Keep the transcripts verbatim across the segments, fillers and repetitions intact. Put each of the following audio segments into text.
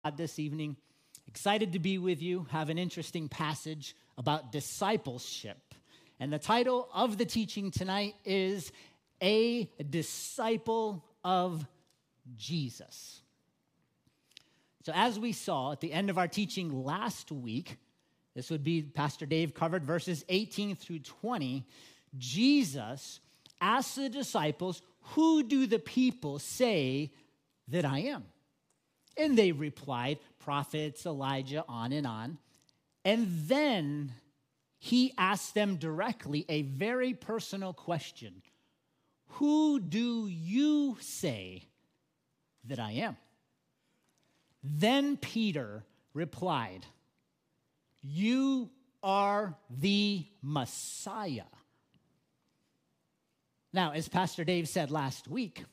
God this evening. Excited to be with you. Have an interesting passage about discipleship. And the title of the teaching tonight is A Disciple of Jesus. So as we saw at the end of our teaching last week, this would be, Pastor Dave covered verses eighteen through twenty, Jesus asked the disciples, "Who do the people say that I am?" And they replied, prophets, Elijah, on and on. And then he asked them directly a very personal question. Who do you say that I am? Then Peter replied, "You are the Messiah." Now, as Pastor Dave said last week,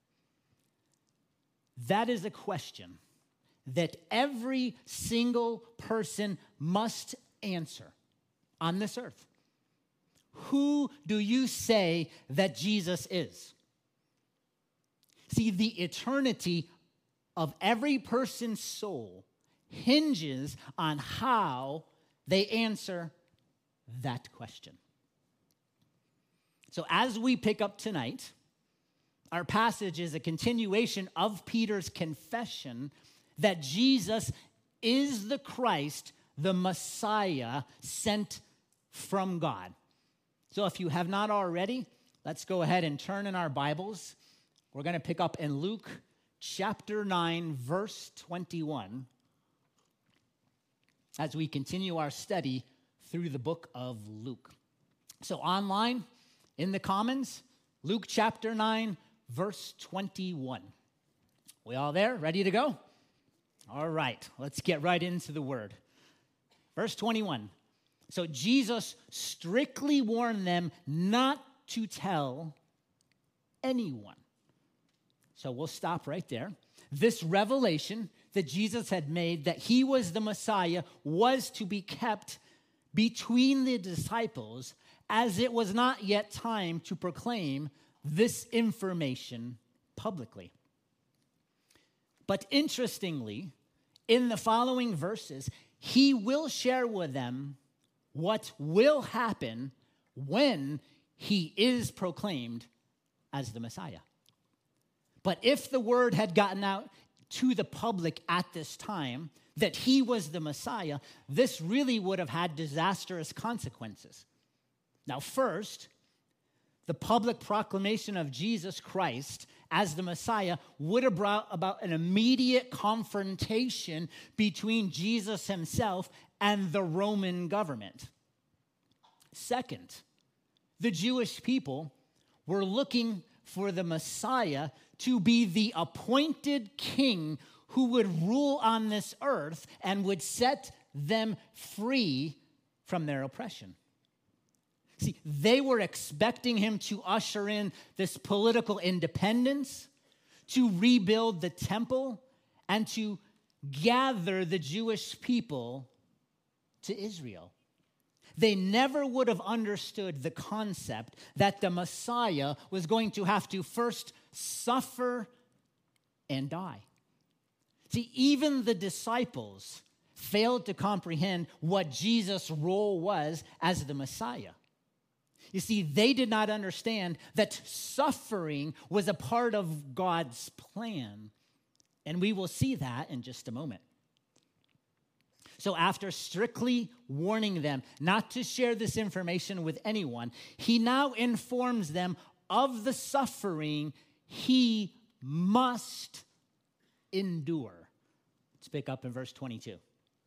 that is a question that every single person must answer on this earth. Who do you say that Jesus is? See, the eternity of every person's soul hinges on how they answer that question. So as we pick up tonight, our passage is a continuation of Peter's confession that Jesus is the Christ, the Messiah sent from God. So if you have not already, let's go ahead and turn in our Bibles. We're going to pick up in Luke chapter nine, verse twenty-one, as we continue our study through the book of Luke. So online, in the Commons, Luke chapter nine, verse twenty-one. We all there? Ready to go? All right, let's get right into the word. Verse twenty-one. So Jesus strictly warned them not to tell anyone. So we'll stop right there. This revelation that Jesus had made that he was the Messiah was to be kept between the disciples, as it was not yet time to proclaim this information publicly. But interestingly, in the following verses, he will share with them what will happen when he is proclaimed as the Messiah. But if the word had gotten out to the public at this time that he was the Messiah, this really would have had disastrous consequences. Now, first, the public proclamation of Jesus Christ as the Messiah would have brought about an immediate confrontation between Jesus himself and the Roman government. Second, the Jewish people were looking for the Messiah to be the appointed king who would rule on this earth and would set them free from their oppression. See, they were expecting him to usher in this political independence, to rebuild the temple, and to gather the Jewish people to Israel. They never would have understood the concept that the Messiah was going to have to first suffer and die. See, even the disciples failed to comprehend what Jesus' role was as the Messiah. You see, they did not understand that suffering was a part of God's plan. And we will see that in just a moment. So after strictly warning them not to share this information with anyone, he now informs them of the suffering he must endure. Let's pick up in verse twenty-two.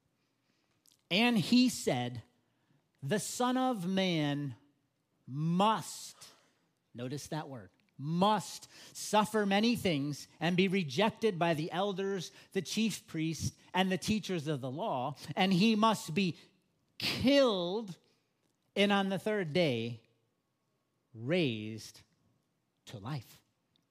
And he said, "The Son of Man must," notice that word, must suffer many things and be rejected by the elders, the chief priests, and the teachers of the law, and he must be killed, and on the third day raised to life.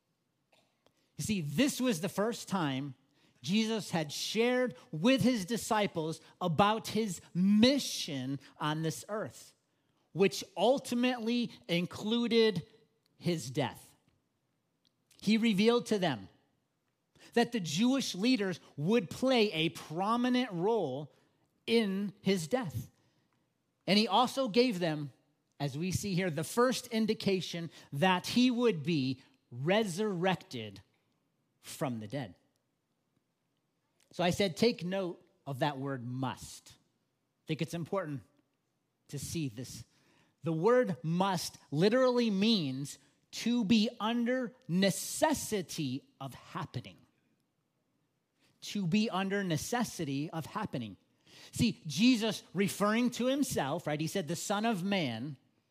You see, this was the first time Jesus had shared with his disciples about his mission on this earth, which ultimately included his death. He revealed to them that the Jewish leaders would play a prominent role in his death. And he also gave them, as we see here, the first indication that he would be resurrected from the dead. So I said, take note of that word must. I think it's important to see this. The word must literally means to be under necessity of happening. To be under necessity of happening. See, Jesus referring to himself, right? He said the Son of Man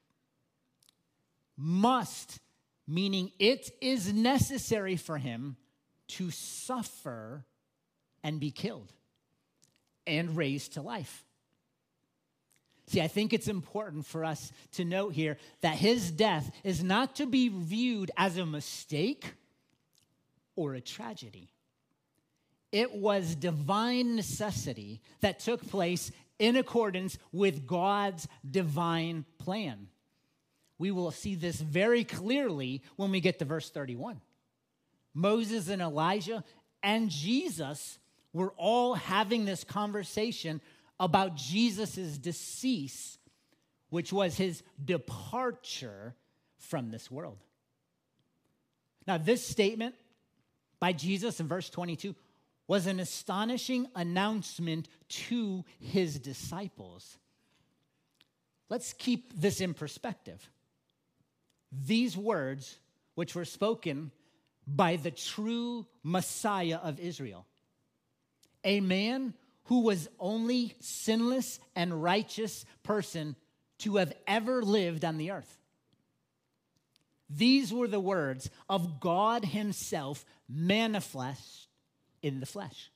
must, meaning it is necessary for him to suffer and be killed and raised to life. See, I think it's important for us to note here that his death is not to be viewed as a mistake or a tragedy. It was divine necessity that took place in accordance with God's divine plan. We will see this very clearly when we get to verse thirty-one. Moses and Elijah and Jesus were all having this conversation about Jesus' decease, which was his departure from this world. Now, this statement by Jesus in verse twenty-two was an astonishing announcement to his disciples. Let's keep this in perspective. These words, which were spoken by the true Messiah of Israel, a man who was only sinless and righteous person to have ever lived on the earth. These were the words of God himself manifest in the flesh.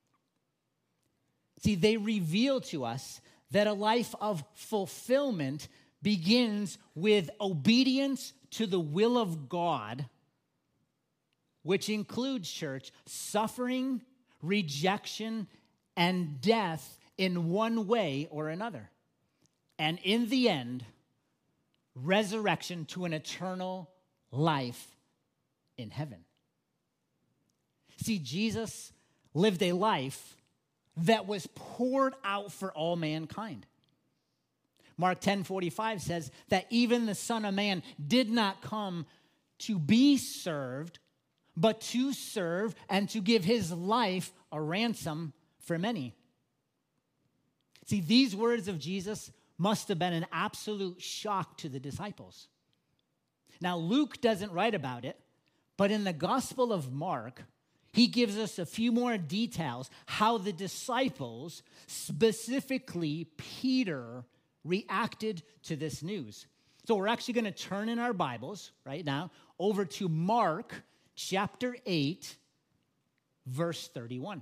See, they reveal to us that a life of fulfillment begins with obedience to the will of God, which includes, church, suffering, rejection, and death in one way or another. And in the end, resurrection to an eternal life in heaven. See, Jesus lived a life that was poured out for all mankind. Mark ten forty-five says that even the Son of Man did not come to be served, but to serve and to give his life a ransom for many. See, these words of Jesus must have been an absolute shock to the disciples. Now, Luke doesn't write about it, but in the Gospel of Mark, he gives us a few more details how the disciples, specifically Peter, reacted to this news. So we're actually going to turn in our Bibles right now over to Mark chapter eight, verse thirty-one.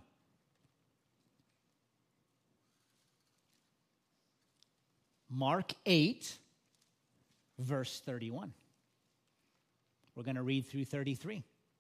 Mark eight, verse thirty-one. We're going to read through thirty-three.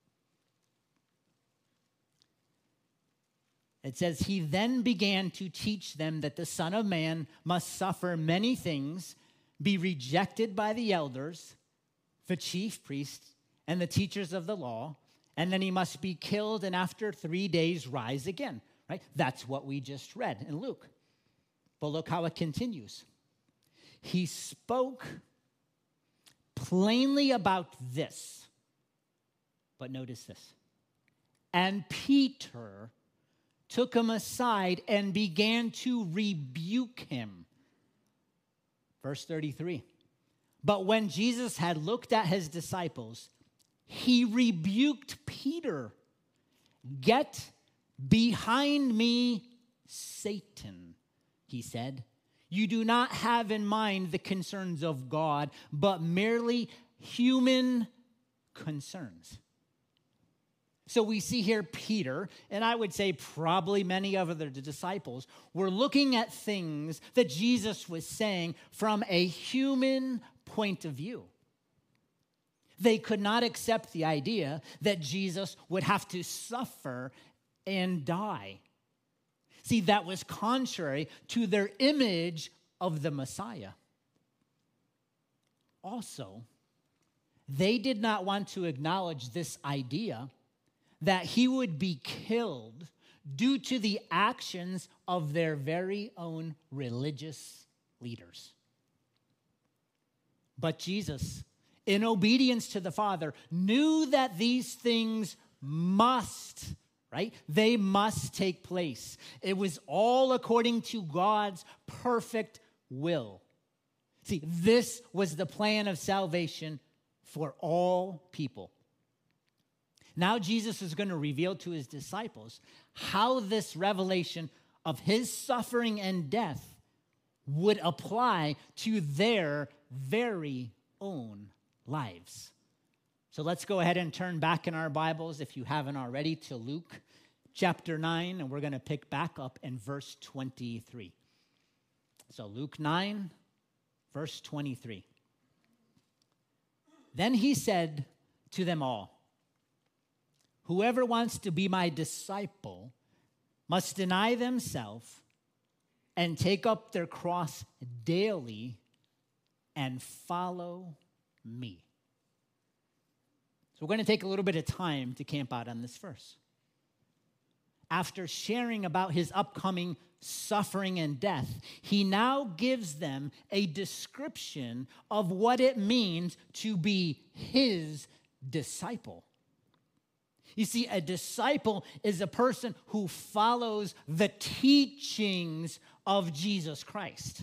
It says, he then began to teach them that the Son of Man must suffer many things, be rejected by the elders, the chief priests, and the teachers of the law, and then he must be killed and after three days rise again. Right? That's what we just read in Luke. But look how it continues. He spoke plainly about this. But notice this. And Peter took him aside and began to rebuke him. Verse thirty-three. But when Jesus had looked at his disciples, he rebuked Peter. Get behind me, Satan, he said. You do not have in mind the concerns of God, but merely human concerns. So we see here Peter, and I would say probably many of the disciples, were looking at things that Jesus was saying from a human point of view. They could not accept the idea that Jesus would have to suffer and die. See, that was contrary to their image of the Messiah. Also, they did not want to acknowledge this idea that he would be killed due to the actions of their very own religious leaders. But Jesus, in obedience to the Father, knew that these things must, right? They must take place. It was all according to God's perfect will. See, this was the plan of salvation for all people. Now Jesus is going to reveal to his disciples how this revelation of his suffering and death would apply to their very own lives. So let's go ahead and turn back in our Bibles, if you haven't already, to Luke chapter nine, and we're going to pick back up in verse twenty-three. So Luke nine, verse twenty-three. Then he said to them all, "Whoever wants to be my disciple must deny themselves and take up their cross daily and follow me." So we're going to take a little bit of time to camp out on this verse. After sharing about his upcoming suffering and death, he now gives them a description of what it means to be his disciple. You see, a disciple is a person who follows the teachings of Jesus Christ.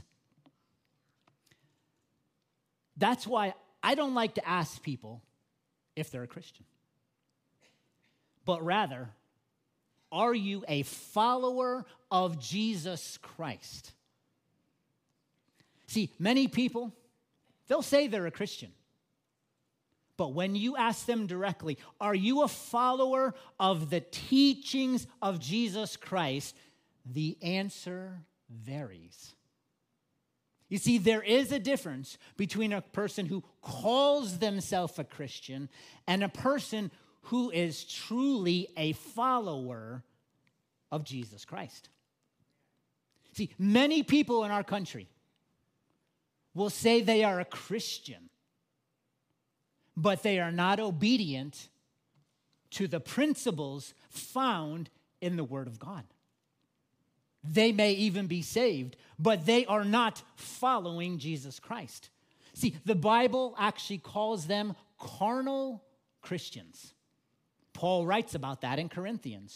That's why I don't like to ask people if they're a Christian. But rather, are you a follower of Jesus Christ? See, many people, they'll say they're a Christian. But when you ask them directly, are you a follower of the teachings of Jesus Christ? The answer varies. You see, there is a difference between a person who calls themselves a Christian and a person who is truly a follower of Jesus Christ. See, many people in our country will say they are a Christian, but they are not obedient to the principles found in the Word of God. They may even be saved, but they are not following Jesus Christ. See, the Bible actually calls them carnal Christians. Paul writes about that in Corinthians.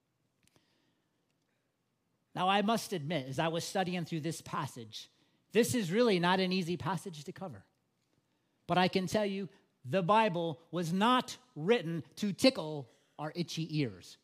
Now, I must admit, as I was studying through this passage, this is really not an easy passage to cover. But I can tell you, the Bible was not written to tickle our itchy ears.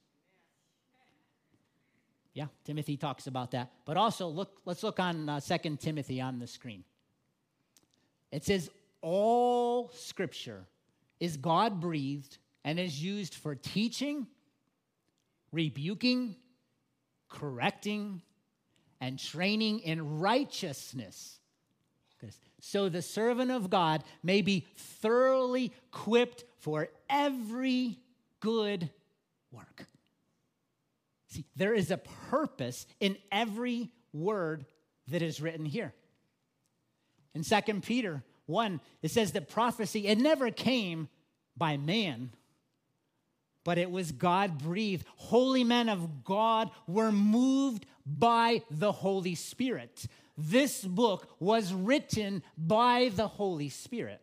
Yeah, Timothy talks about that. But also, look, let's look on uh, Second Timothy on the screen. It says, all Scripture is God-breathed and is used for teaching, rebuking, correcting, and training in righteousness, so the servant of God may be thoroughly equipped for every good work. See, there is a purpose in every word that is written here. In Second Peter one, it says that prophecy, it never came by man, but it was God-breathed. Holy men of God were moved by the Holy Spirit. This book was written by the Holy Spirit.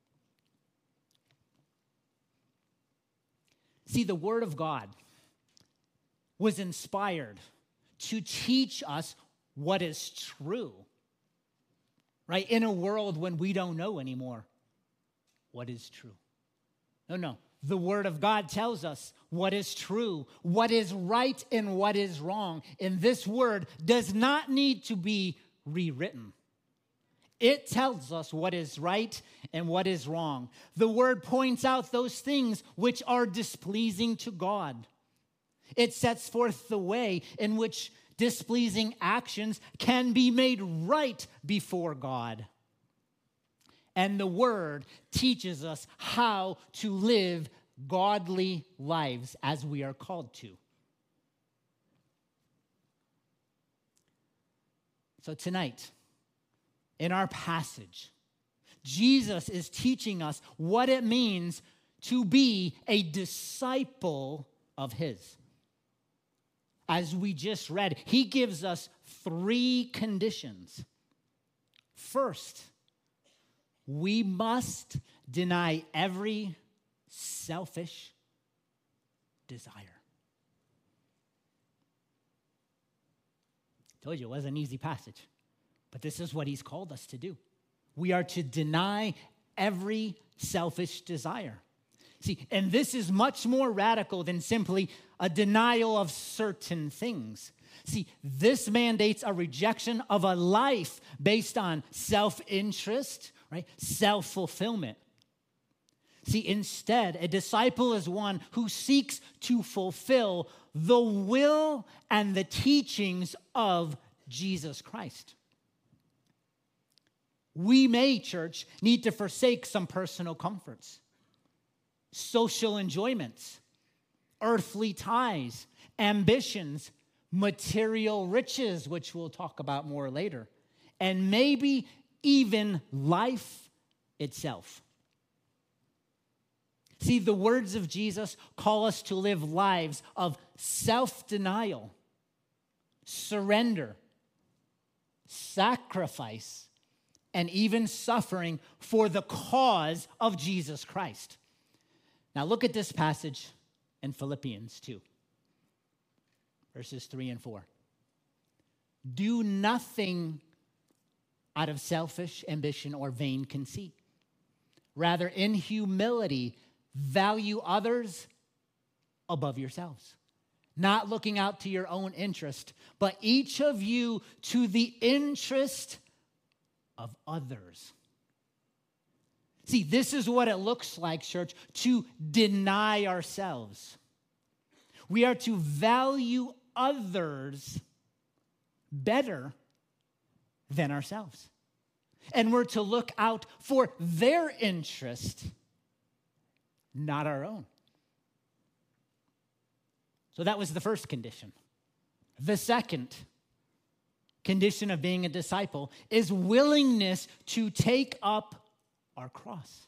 See, the Word of God was inspired to teach us what is true, right? In a world when we don't know anymore what is true. No, no. The Word of God tells us what is true, what is right, and what is wrong. And this Word does not need to be rewritten. It tells us what is right and what is wrong. The Word points out those things which are displeasing to God. It sets forth the way in which displeasing actions can be made right before God. And the Word teaches us how to live godly lives as we are called to. So tonight, in our passage, Jesus is teaching us what it means to be a disciple of his. As we just read, he gives us three conditions. First, we must deny every selfish desire. I told you it wasn't an easy passage, but this is what he's called us to do. We are to deny every selfish desire. See, and this is much more radical than simply a denial of certain things. See, this mandates a rejection of a life based on self-interest, right? Self-fulfillment. See, instead, a disciple is one who seeks to fulfill the will and the teachings of Jesus Christ. We may, church, need to forsake some personal comforts, social enjoyments, earthly ties, ambitions, material riches, which we'll talk about more later, and maybe even life itself. See, the words of Jesus call us to live lives of self-denial, surrender, sacrifice, and even suffering for the cause of Jesus Christ. Now look at this passage in Philippians two, verses three and four. Do nothing out of selfish ambition or vain conceit. Rather, in humility, value others above yourselves, not looking out to your own interest, but each of you to the interest of others. See, this is what it looks like, church, to deny ourselves. We are to value others better than ourselves. And we're to look out for their interest, not our own. So that was the first condition. The second condition of being a disciple is willingness to take up our cross.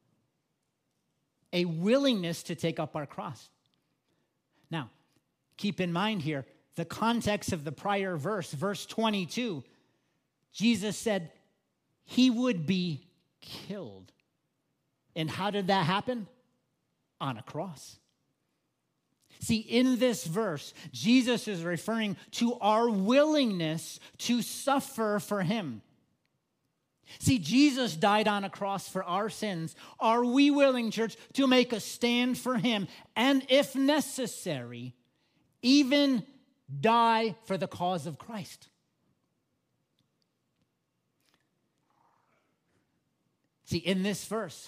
A willingness to take up our cross. Now, keep in mind here, the context of the prior verse, verse twenty-two, Jesus said he would be killed. And how did that happen? On a cross. See, in this verse, Jesus is referring to our willingness to suffer for him. See, Jesus died on a cross for our sins. Are we willing, church, to make a stand for him? And if necessary, even die for the cause of Christ? See, in this verse,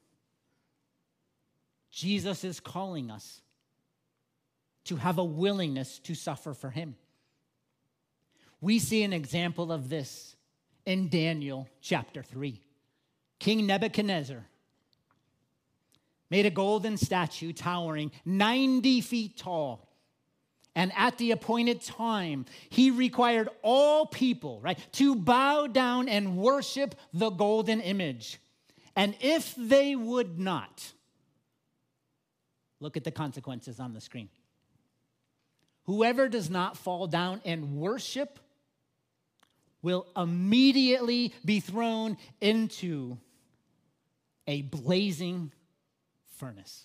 Jesus is calling us to have a willingness to suffer for him. We see an example of this in Daniel chapter three. King Nebuchadnezzar made a golden statue towering ninety feet tall. And at the appointed time, he required all people, right, to bow down and worship the golden image. And if they would not, look at the consequences on the screen. Whoever does not fall down and worship will immediately be thrown into a blazing furnace.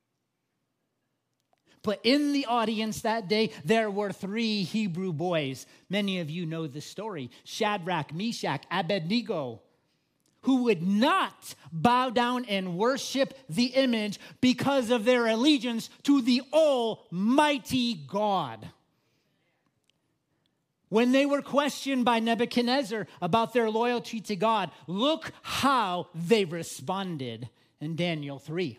But in the audience that day, there were three Hebrew boys. Many of you know the story. Shadrach, Meshach, Abednego, who would not bow down and worship the image because of their allegiance to the Almighty God. When they were questioned by Nebuchadnezzar about their loyalty to God, look how they responded in Daniel three.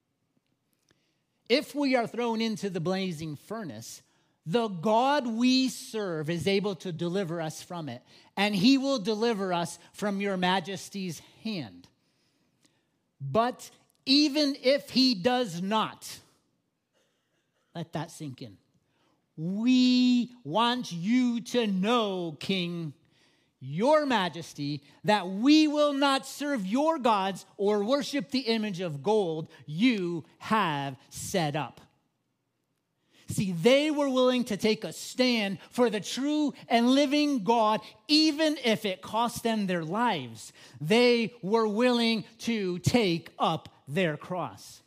If we are thrown into the blazing furnace, the God we serve is able to deliver us from it, and he will deliver us from your majesty's hand. But even if he does not, let that sink in. We want you to know, King, your majesty, that we will not serve your gods or worship the image of gold you have set up. See, they were willing to take a stand for the true and living God, even if it cost them their lives. They were willing to take up their cross.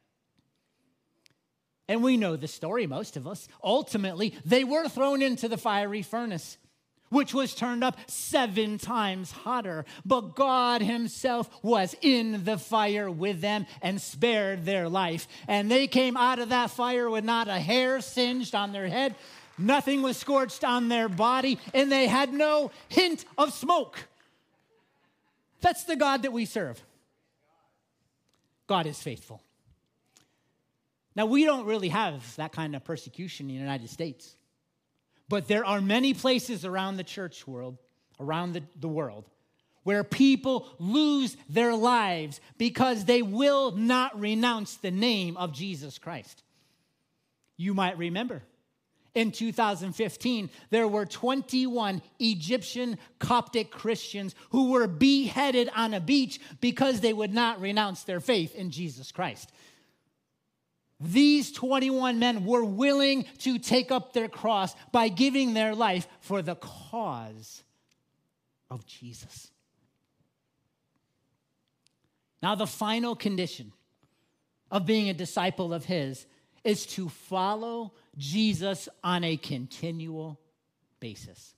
And we know the story, most of us. Ultimately, they were thrown into the fiery furnace, which was turned up seven times hotter. But God himself was in the fire with them and spared their life. And they came out of that fire with not a hair singed on their head. Nothing was scorched on their body. And they had no hint of smoke. That's the God that we serve. God is faithful. Now, we don't really have that kind of persecution in the United States. But there are many places around the church world, around the, the world, where people lose their lives because they will not renounce the name of Jesus Christ. You might remember, in two thousand fifteen, there were twenty-one Egyptian Coptic Christians who were beheaded on a beach because they would not renounce their faith in Jesus Christ. These twenty-one men were willing to take up their cross by giving their life for the cause of Jesus. Now, the final condition of being a disciple of his is to follow Jesus on a continual basis.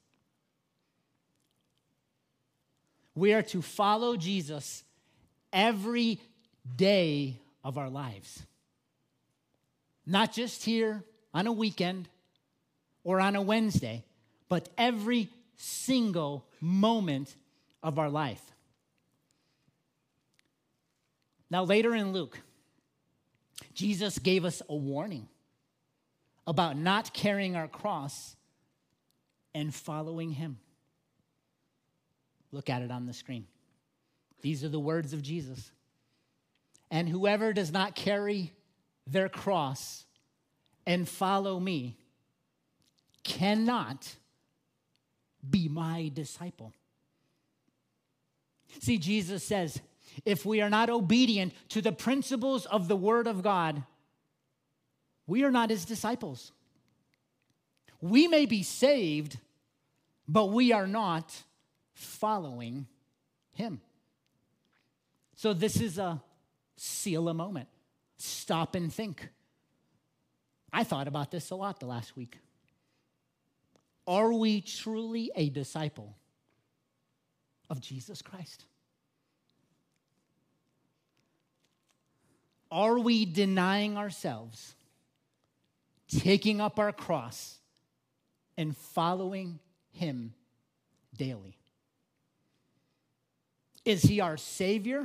We are to follow Jesus every day of our lives. Not just here on a weekend or on a Wednesday, but every single moment of our life. Now, later in Luke, Jesus gave us a warning about not carrying our cross and following him. Look at it on the screen. These are the words of Jesus. And whoever does not carry their cross and follow me cannot be my disciple. See, Jesus says, if we are not obedient to the principles of the Word of God, we are not his disciples. We may be saved, but we are not following him. So this is a Selah moment. Stop and think. I thought about this a lot the last week. Are we truly a disciple of Jesus Christ? Are we denying ourselves, taking up our cross, and following him daily? Is he our Savior?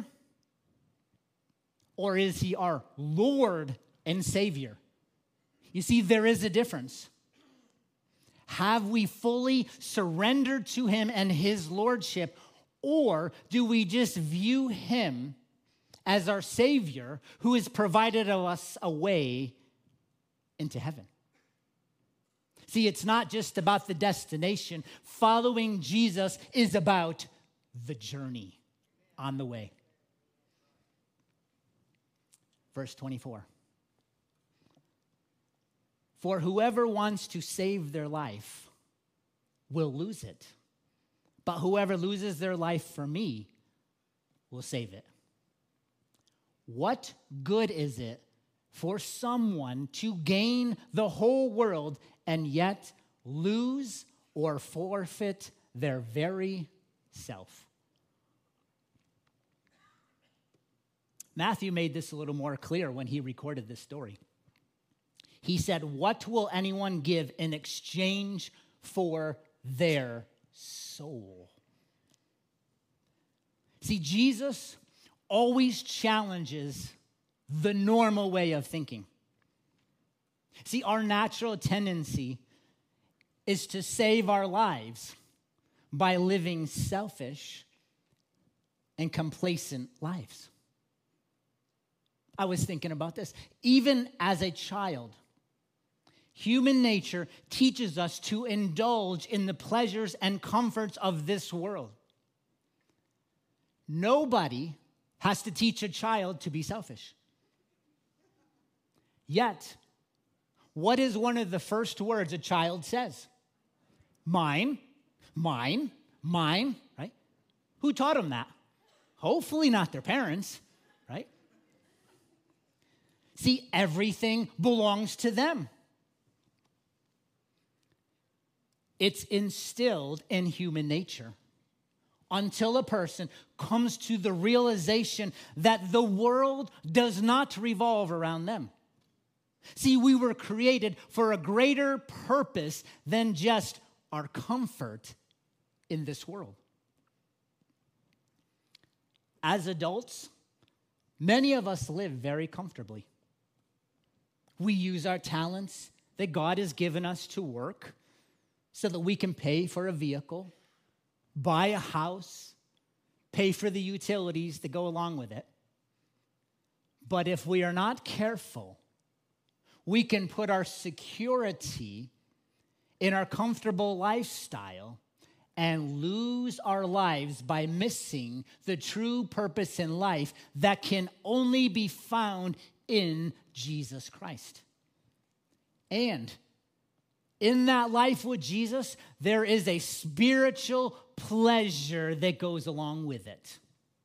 Or is he our Lord and Savior? You see, there is a difference. Have we fully surrendered to him and his lordship, or do we just view him as our Savior who has provided us a way into heaven? See, it's not just about the destination. Following Jesus is about the journey on the way. Verse twenty-four. For whoever wants to save their life will lose it. But whoever loses their life for me will save it. What good is it for someone to gain the whole world and yet lose or forfeit their very self? Matthew made this a little more clear when he recorded this story. He said, what will anyone give in exchange for their soul? See, Jesus always challenges the normal way of thinking. See, our natural tendency is to save our lives by living selfish and complacent lives. I was thinking about this. Even as a child, human nature teaches us to indulge in the pleasures and comforts of this world. Nobody has to teach a child to be selfish. Yet, what is one of the first words a child says? Mine, mine, mine, right? Who taught them that? Hopefully not their parents, right? See, everything belongs to them. It's instilled in human nature until a person comes to the realization that the world does not revolve around them. See, we were created for a greater purpose than just our comfort in this world. As adults, many of us live very comfortably. We use our talents that God has given us to work so that we can pay for a vehicle, buy a house, pay for the utilities that go along with it. But if we are not careful, we can put our security in our comfortable lifestyle and lose our lives by missing the true purpose in life that can only be found in Jesus Christ. And in that life with Jesus, there is a spiritual pleasure that goes along with it.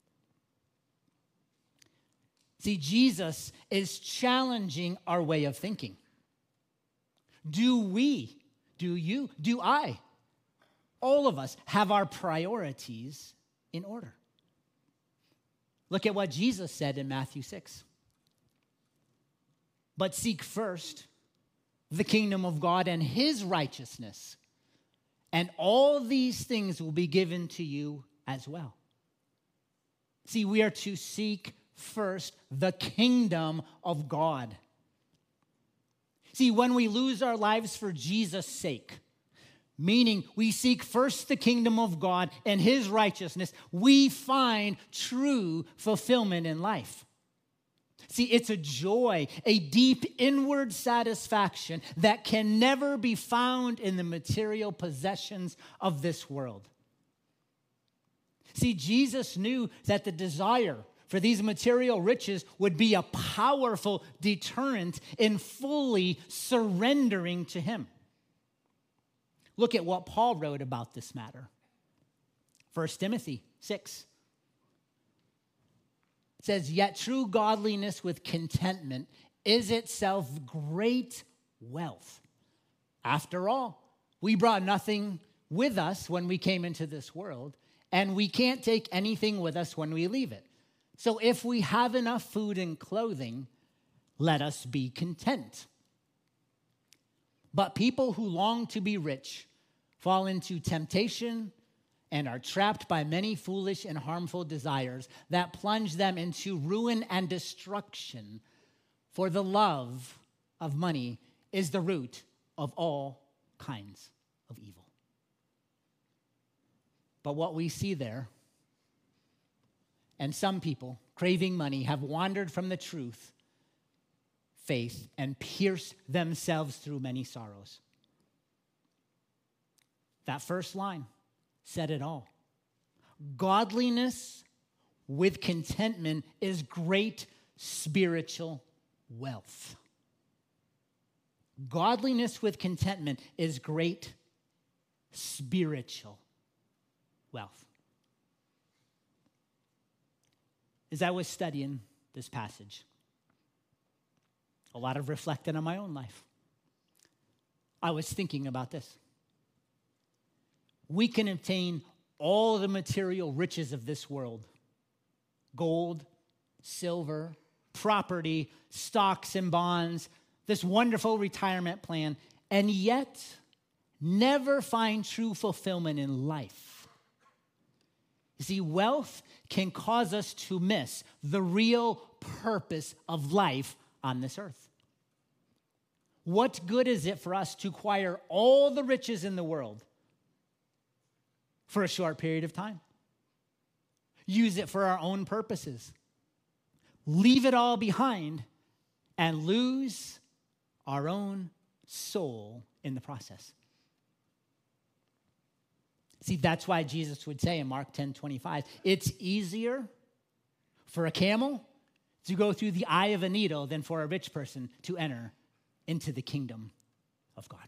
See, Jesus is challenging our way of thinking. Do we, do you, do I, all of us have our priorities in order? Look at what Jesus said in Matthew six. But seek first the kingdom of God and his righteousness, and all these things will be given to you as well. See, we are to seek first the kingdom of God. See, when we lose our lives for Jesus' sake, meaning we seek first the kingdom of God and his righteousness, we find true fulfillment in life. See, it's a joy, a deep inward satisfaction that can never be found in the material possessions of this world. See, Jesus knew that the desire for these material riches would be a powerful deterrent in fully surrendering to him. Look at what Paul wrote about this matter. First Timothy six. It says, yet true godliness with contentment is itself great wealth. After all, we brought nothing with us when we came into this world, and we can't take anything with us when we leave it. So if we have enough food and clothing, let us be content. But people who long to be rich fall into temptation and are trapped by many foolish and harmful desires that plunge them into ruin and destruction. For the love of money is the root of all kinds of evil. But what we see there, and some people craving money have wandered from the truth, faith, and pierced themselves through many sorrows. That first line said it all. Godliness with contentment is great spiritual wealth. Godliness with contentment is great spiritual wealth. As I was studying this passage, a lot of reflecting on my own life, I was thinking about this. We can obtain all the material riches of this world, gold, silver, property, stocks and bonds, this wonderful retirement plan, and yet never find true fulfillment in life. You see, wealth can cause us to miss the real purpose of life on this earth. What good is it for us to acquire all the riches in the world for a short period of time? Use it for our own purposes. Leave it all behind and lose our own soul in the process. See, that's why Jesus would say in Mark ten twenty-five, it's easier for a camel to go through the eye of a needle than for a rich person to enter into the kingdom of God.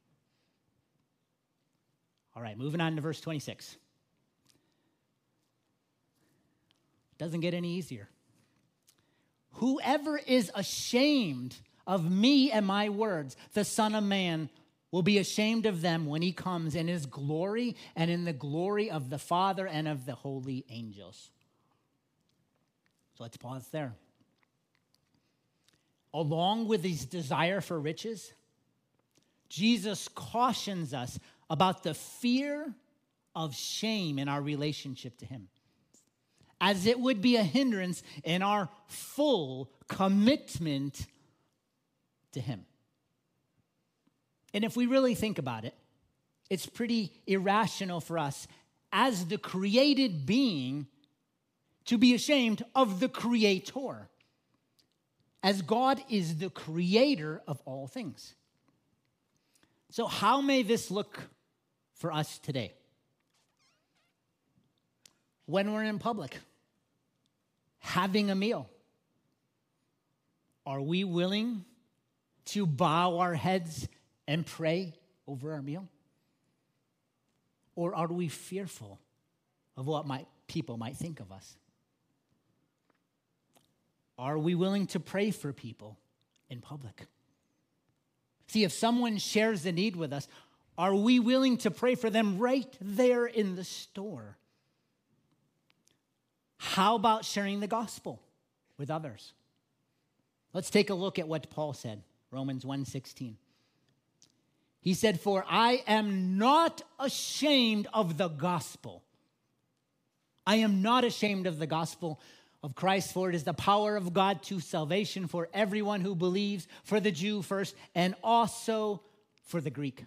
All right, moving on to verse twenty-six. Doesn't get any easier. Whoever is ashamed of me and my words, the Son of Man will be ashamed of them when he comes in his glory and in the glory of the Father and of the holy angels. So let's pause there. Along with his desire for riches, Jesus cautions us about the fear of shame in our relationship to him, as it would be a hindrance in our full commitment to him. And if we really think about it, it's pretty irrational for us as the created being to be ashamed of the Creator, as God is the creator of all things. So how may this look for us today? When we're in public, having a meal, are we willing to bow our heads and pray over our meal? Or are we fearful of what might, people might think of us? Are we willing to pray for people in public? See, if someone shares a need with us, are we willing to pray for them right there in the store? How about sharing the gospel with others? Let's take a look at what Paul said, Romans one sixteen. He said, "For I am not ashamed of the gospel. I am not ashamed of the gospel of Christ, for it is the power of God to salvation for everyone who believes, for the Jew first, and also for the Greek."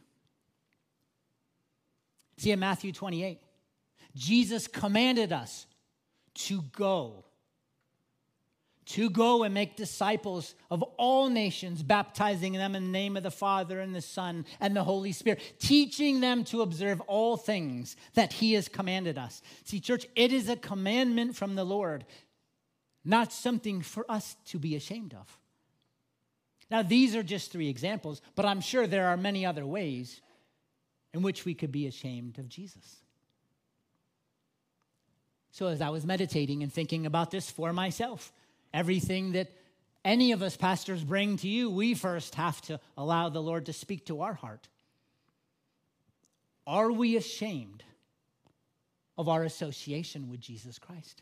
See, in Matthew twenty-eight, Jesus commanded us to go. To go and make disciples of all nations, baptizing them in the name of the Father and the Son and the Holy Spirit, teaching them to observe all things that he has commanded us. See, church, it is a commandment from the Lord, not something for us to be ashamed of. Now, these are just three examples, but I'm sure there are many other ways in which we could be ashamed of Jesus. So as I was meditating and thinking about this for myself, everything that any of us pastors bring to you, we first have to allow the Lord to speak to our heart. Are we ashamed of our association with Jesus Christ?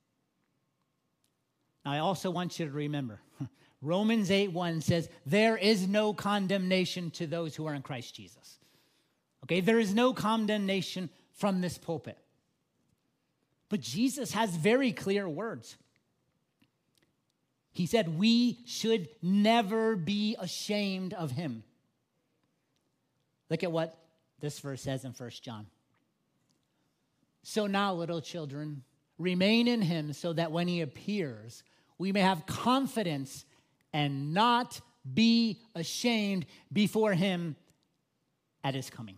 Now, I also want you to remember, Romans eight one says, there is no condemnation to those who are in Christ Jesus. Okay, there is no condemnation from this pulpit. But Jesus has very clear words. He said, we should never be ashamed of him. Look at what this verse says in First John. So now, little children, remain in him so that when he appears, we may have confidence and not be ashamed before him at his coming.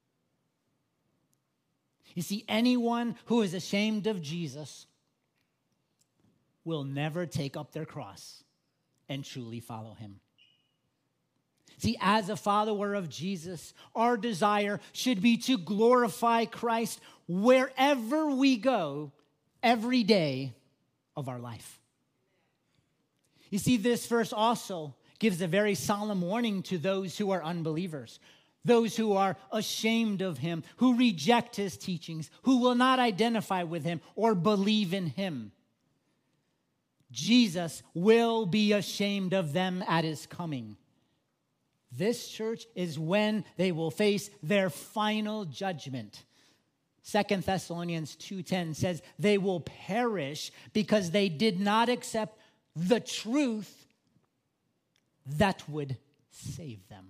You see, anyone who is ashamed of Jesus will never take up their cross and truly follow him. See, as a follower of Jesus, our desire should be to glorify Christ wherever we go every day of our life. You see, this verse also gives a very solemn warning to those who are unbelievers, those who are ashamed of him, who reject his teachings, who will not identify with him or believe in him. Jesus will be ashamed of them at his coming. This, church, is when they will face their final judgment. Second Thessalonians two ten says they will perish because they did not accept the truth that would save them.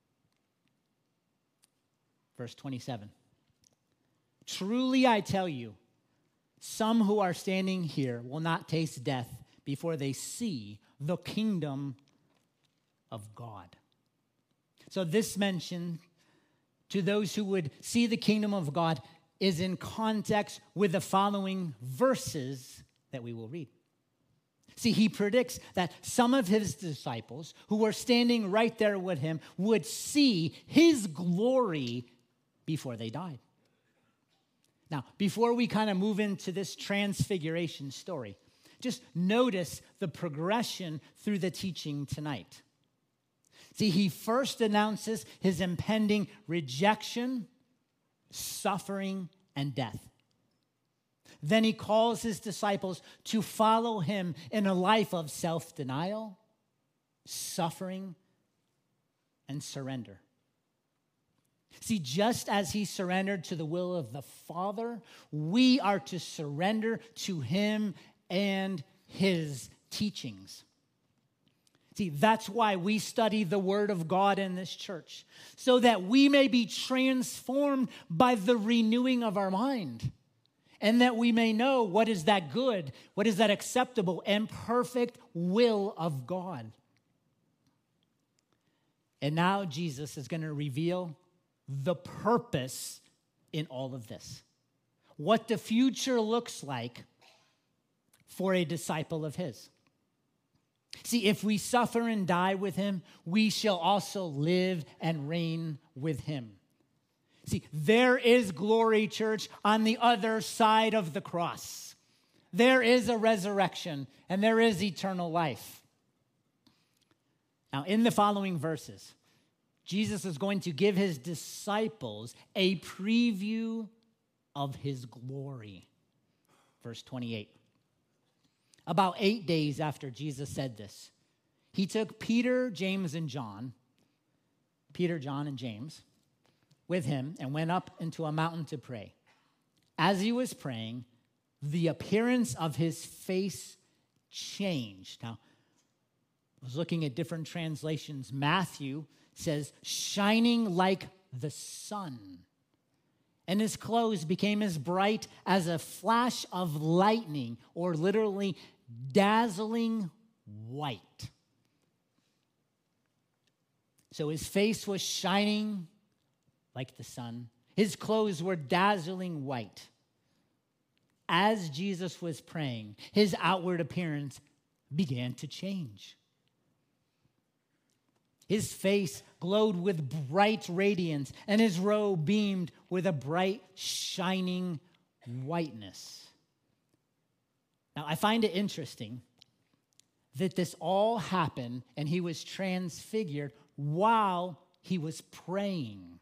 Verse twenty-seven. Truly I tell you, some who are standing here will not taste death before they see the kingdom of God. So this mention to those who would see the kingdom of God is in context with the following verses that we will read. See, he predicts that some of his disciples who were standing right there with him would see his glory before they died. Now, before we kind of move into this transfiguration story, just notice the progression through the teaching tonight. See, he first announces his impending rejection, suffering, and death. Then he calls his disciples to follow him in a life of self-denial, suffering, and surrender. See, just as he surrendered to the will of the Father, we are to surrender to him and his teachings. See, that's why we study the Word of God in this church, so that we may be transformed by the renewing of our mind, and that we may know what is that good, what is that acceptable and perfect will of God. And now Jesus is going to reveal the purpose in all of this, what the future looks like for a disciple of his. See, if we suffer and die with him, we shall also live and reign with him. See, there is glory, church, on the other side of the cross. There is a resurrection, and there is eternal life. Now, in the following verses, Jesus is going to give his disciples a preview of his glory. Verse twenty-eight. About eight days after Jesus said this, he took Peter, James, and John, Peter, John, and James, with him and went up into a mountain to pray. As he was praying, the appearance of his face changed. Now, I was looking at different translations. Matthew says, shining like the sun. And his clothes became as bright as a flash of lightning, or literally dazzling white. So his face was shining like the sun. His clothes were dazzling white. As Jesus was praying, his outward appearance began to change. His face glowed with bright radiance, and his robe beamed with a bright, shining whiteness. Now, I find it interesting that this all happened and he was transfigured while he was praying.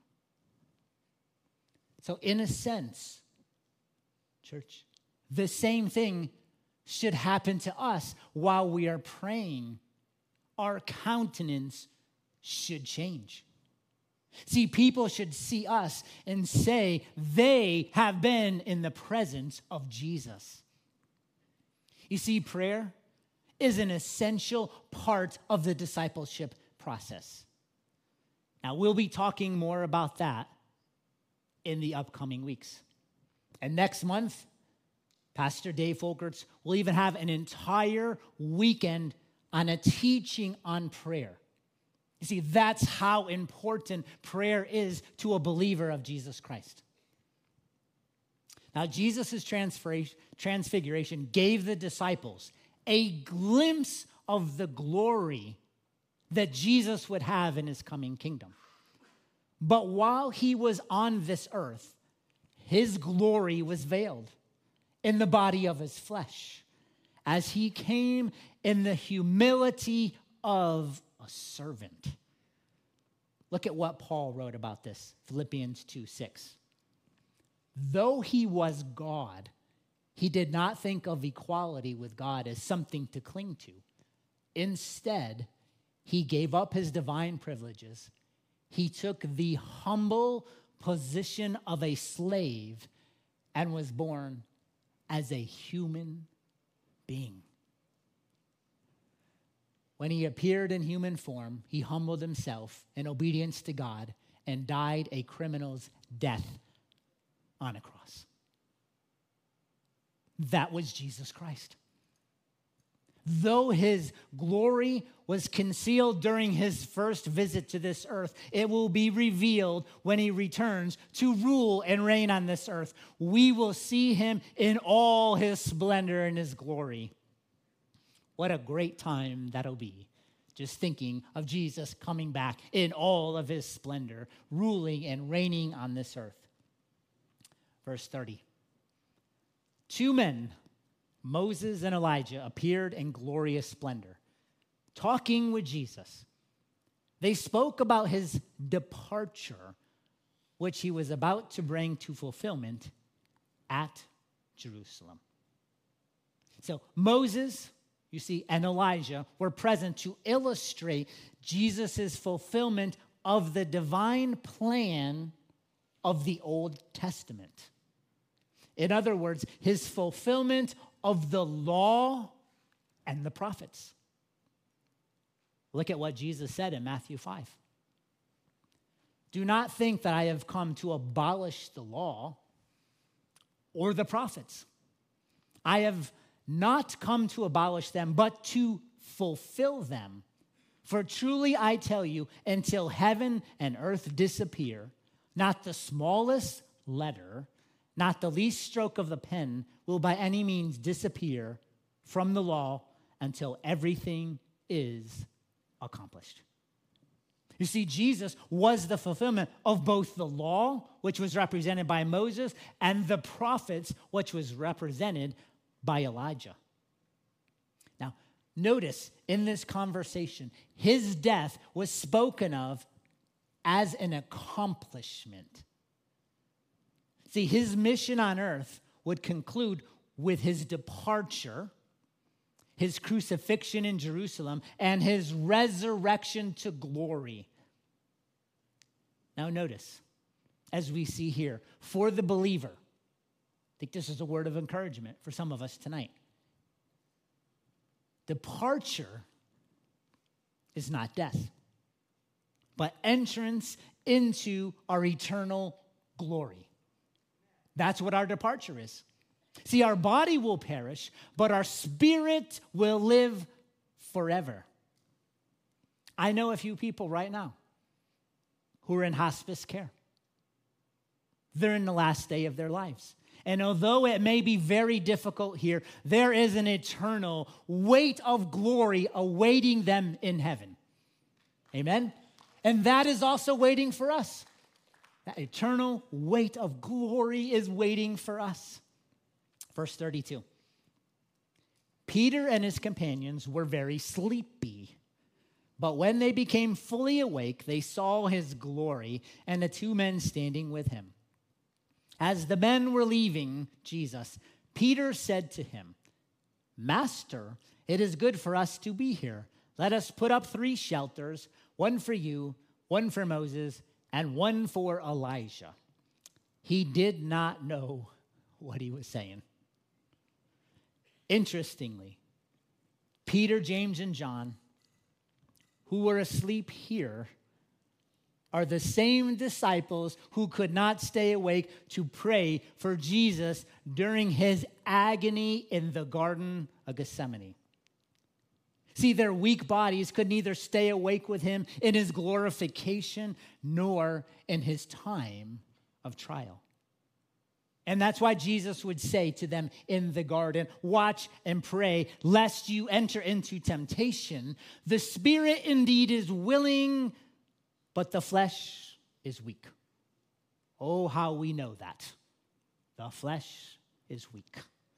So, in a sense, church, the same thing should happen to us while we are praying. Our countenance should change. See, people should see us and say they have been in the presence of Jesus. You see, prayer is an essential part of the discipleship process. Now, we'll be talking more about that in the upcoming weeks. And next month, Pastor Dave Folkerts will even have an entire weekend on a teaching on prayer. You see, that's how important prayer is to a believer of Jesus Christ. Now, Jesus' transfiguration gave the disciples a glimpse of the glory that Jesus would have in his coming kingdom. But while he was on this earth, his glory was veiled in the body of his flesh as he came in the humility of a servant. Look at what Paul wrote about this, Philippians two six. Though he was God, he did not think of equality with God as something to cling to. Instead, he gave up his divine privileges. He took the humble position of a slave and was born as a human being. When he appeared in human form, he humbled himself in obedience to God and died a criminal's death on a cross. That was Jesus Christ. Though his glory was concealed during his first visit to this earth, it will be revealed when he returns to rule and reign on this earth. We will see him in all his splendor and his glory. What a great time that'll be. Just thinking of Jesus coming back in all of his splendor, ruling and reigning on this earth. Verse thirty. Two men, Moses and Elijah, appeared in glorious splendor, talking with Jesus. They spoke about his departure, which he was about to bring to fulfillment at Jerusalem. So Moses, you see, and Elijah were present to illustrate Jesus' fulfillment of the divine plan of the Old Testament. In other words, his fulfillment of the law and the prophets. Look at what Jesus said in Matthew five. Do not think that I have come to abolish the law or the prophets. I have not come to abolish them, but to fulfill them. For truly I tell you, until heaven and earth disappear, not the smallest letter, not the least stroke of the pen will by any means disappear from the law until everything is accomplished. You see, Jesus was the fulfillment of both the law, which was represented by Moses, and the prophets, which was represented by Elijah. Now, notice in this conversation, his death was spoken of as an accomplishment. See, his mission on earth would conclude with his departure, his crucifixion in Jerusalem, and his resurrection to glory. Now notice, as we see here, for the believer, I think this is a word of encouragement for some of us tonight. Departure is not death, but entrance into our eternal glory. That's what our departure is. See, our body will perish, but our spirit will live forever. I know a few people right now who are in hospice care. They're in the last day of their lives. And although it may be very difficult here, there is an eternal weight of glory awaiting them in heaven. Amen? And that is also waiting for us. That eternal weight of glory is waiting for us. Verse thirty-two. Peter and his companions were very sleepy, but when they became fully awake, they saw his glory and the two men standing with him. As the men were leaving Jesus, Peter said to him, Master, it is good for us to be here. Let us put up three shelters, one for you, one for Moses, and one for Elijah. He did not know what he was saying. Interestingly, Peter, James, and John, who were asleep here, are the same disciples who could not stay awake to pray for Jesus during his agony in the Garden of Gethsemane. See, their weak bodies could neither stay awake with him in his glorification nor in his time of trial. And that's why Jesus would say to them in the garden, watch and pray, lest you enter into temptation. The spirit indeed is willing, but the flesh is weak. Oh, how we know that. The flesh is weak.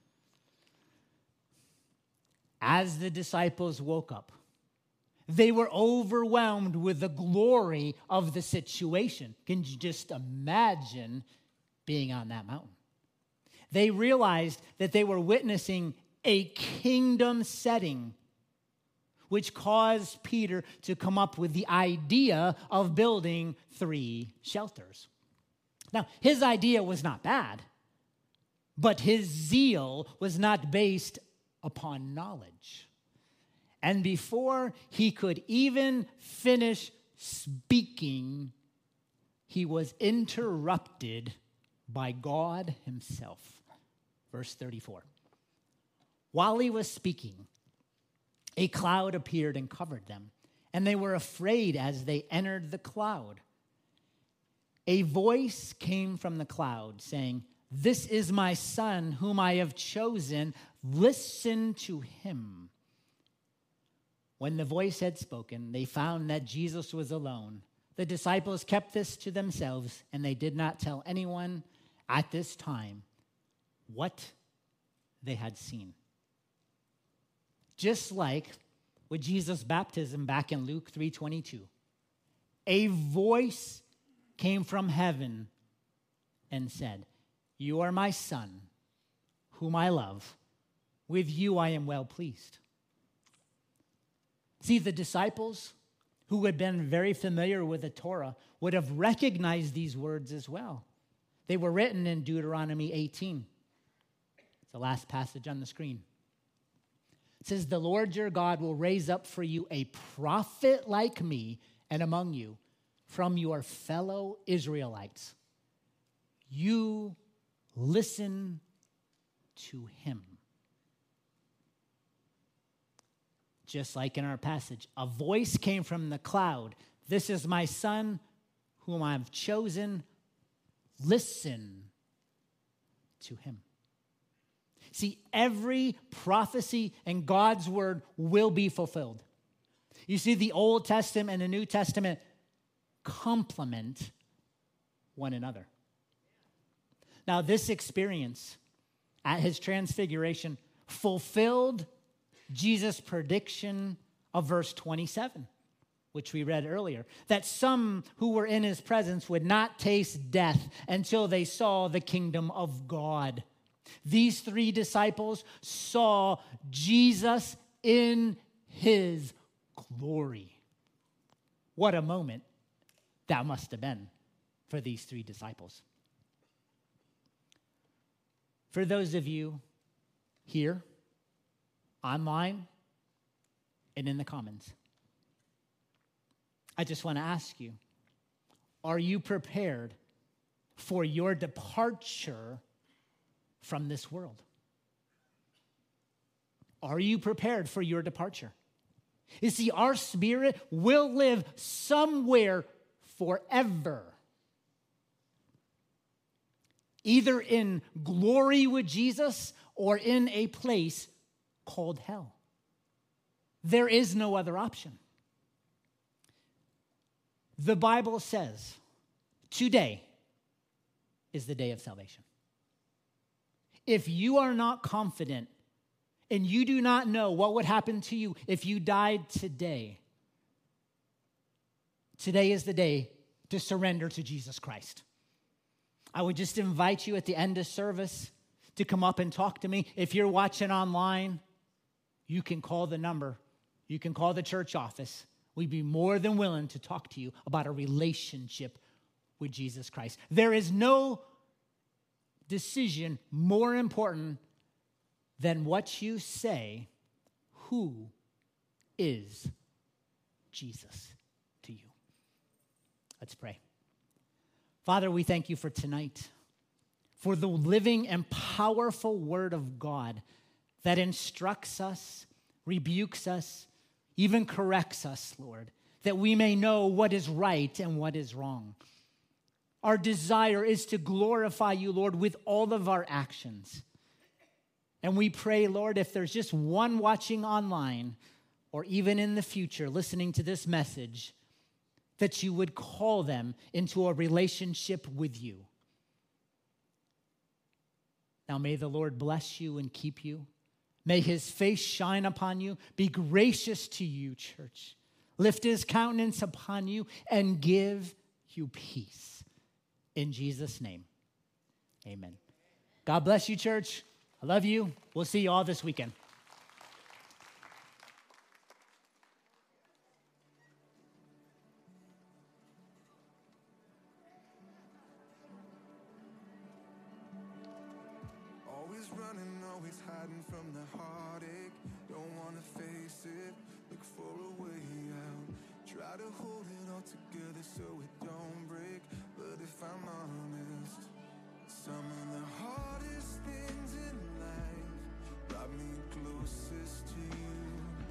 As the disciples woke up, they were overwhelmed with the glory of the situation. Can you just imagine being on that mountain? They realized that they were witnessing a kingdom setting, which caused Peter to come up with the idea of building three shelters. Now, his idea was not bad, but his zeal was not based upon knowledge. And before he could even finish speaking, he was interrupted by God himself. Verse thirty-four. While he was speaking, a cloud appeared and covered them, and they were afraid as they entered the cloud. A voice came from the cloud saying, This is my son, whom I have chosen. Listen to him. When the voice had spoken, they found that Jesus was alone. The disciples kept this to themselves, and they did not tell anyone at this time what they had seen. Just like with Jesus' baptism back in Luke three twenty-two, a voice came from heaven and said, "You are my son, whom I love. With you I am well pleased." See, the disciples who had been very familiar with the Torah would have recognized these words as well. They were written in Deuteronomy eighteen. It's the last passage on the screen. It says, "The Lord your God will raise up for you a prophet like me and among you from your fellow Israelites. You listen to him." Just like in our passage, a voice came from the cloud. "This is my son whom I've chosen. Listen to him." See, every prophecy in God's word will be fulfilled. You see, the Old Testament and the New Testament complement one another. Now, this experience at his transfiguration fulfilled Jesus' prediction of verse twenty-seven, which we read earlier, that some who were in his presence would not taste death until they saw the kingdom of God. These three disciples saw Jesus in his glory. What a moment that must have been for these three disciples. For those of you here, online, and in the comments, I just want to ask you, are you prepared for your departure from this world? Are you prepared for your departure? You see, our spirit will live somewhere forever. Either in glory with Jesus or in a place called hell. There is no other option. The Bible says today is the day of salvation. If you are not confident and you do not know what would happen to you if you died today, today is the day to surrender to Jesus Christ. I would just invite you at the end of service to come up and talk to me. If you're watching online, you can call the number. You can call the church office. We'd be more than willing to talk to you about a relationship with Jesus Christ. There is no decision more important than what you say, who is Jesus to you. Let's pray. Father, we thank you for tonight, for the living and powerful word of God that instructs us, rebukes us, even corrects us, Lord, that we may know what is right and what is wrong. Our desire is to glorify you, Lord, with all of our actions. And we pray, Lord, if there's just one watching online or even in the future listening to this message, that you would call them into a relationship with you. Now may the Lord bless you and keep you. May his face shine upon you, be gracious to you, church. Lift his countenance upon you and give you peace. In Jesus' name, amen. God bless you, church. I love you. We'll see you all this weekend. Always running, always hiding from the heartache. Don't wanna face it, look for a way out. Try to hold it all together so it don't break.